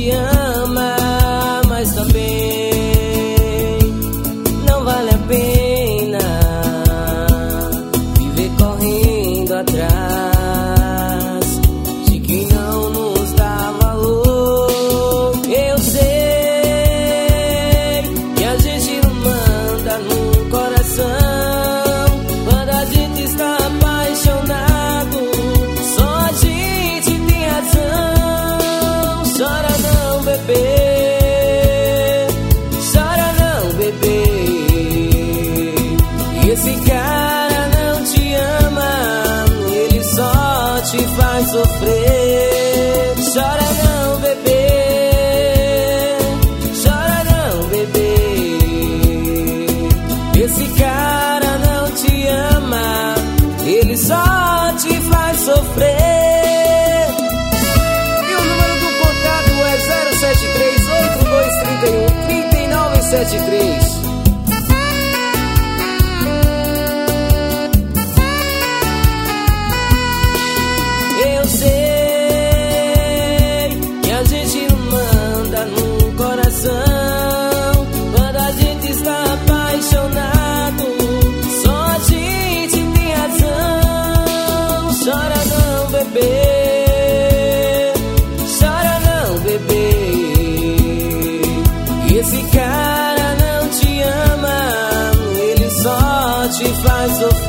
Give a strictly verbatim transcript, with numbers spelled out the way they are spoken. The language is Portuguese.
te ama, mas também não vale a pena viver correndo atrás de quem não nos dá valor. Eu sei que a gente não manda no coração quando a gente está apaixonado. Só a gente tem razão. Chora não, bebê. Chora não, bebê. Esse cara não te ama, ele só te faz sofrer. Chora não, bebê. Chora não, bebê. Esse cara não te ama, ele só te faz sofrer. E o número do contato é zero sete três, oito dois três um, três nove sete três. Eu sei que a gente não manda no coração quando a gente está apaixonado. Só a gente tem razão. Chora não, bebê. Chora não, bebê. Esse cara não te ama, ele só te faz sofrer.